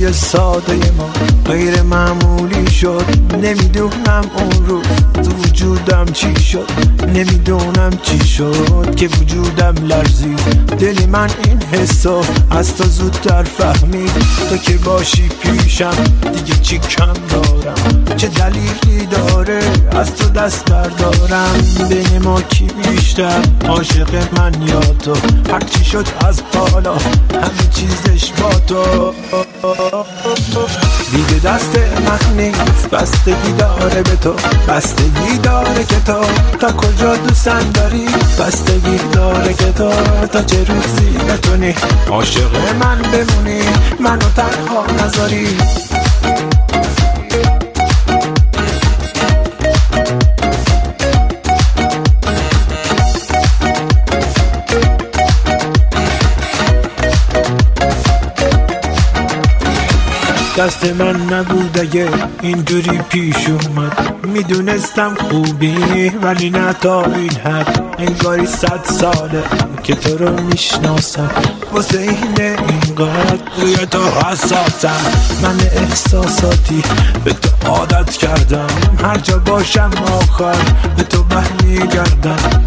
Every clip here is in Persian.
زندگی ساده ما غیر معمولی شد. نمیدونم اون رو تو وجودم چی شد، نمیدونم چی شد که وجودم لرزید. دل من این حسو از تو زودتر فهمید. تو که باشی پیشم دیگه چی کم دارم، چه دلیلی داره از تو دست بردارم. بین ما کی بیشتر عاشق من یا تو؟ هرچی شد از بالا همه چیزش با تو. دیگه دست من نیست، بستگی داره به تو، بستگی داره که تو تا کجا دوستم داری، بستگی داره که تو تا چه روزی بتونی عاشق من بمونی، منو تنها نذاری. دست من نبود اگه اینجوری پیش اومد، میدونستم خوبی ولی نه تا این حد. انگاری 100 ساله که تو رو میشناسم، واسه اینه اینقدر روی تو حساسم. من احساساتی به تو عادت کردم، هر جا باشم آخر به تو برمیگردم.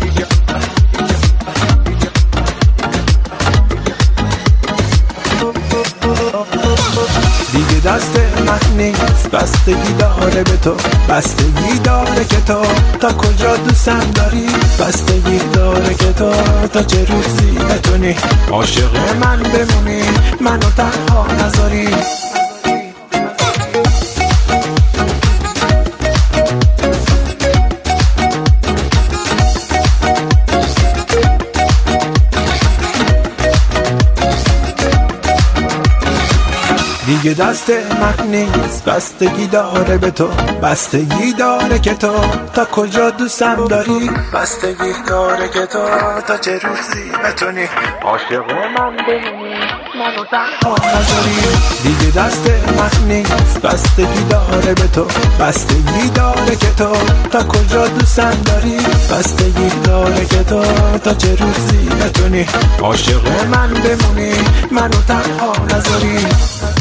دیگه دست من نیست، بستگی داره به تو، بستگی داره که تو تا کجا دوستم داری، بستگی داره که تو تا چه روزی بتونی عاشق من بمونی، منو تنها نذاری. دیگه دست من نیست، بستگی داره به تو، بستگی داره که تو تا کجا دوستم داری، بستگی داره که تو تا چه روزی بتونی عاشق من بمونی، منو تنها نذاری. دیگه دست من نیست، بستگی داره به تو، بستگی داره که تو تا کجا دوستم داری، بستگی داره که تو تا چه روزی بتونی عاشق من بمونی، منو تنها نذاری.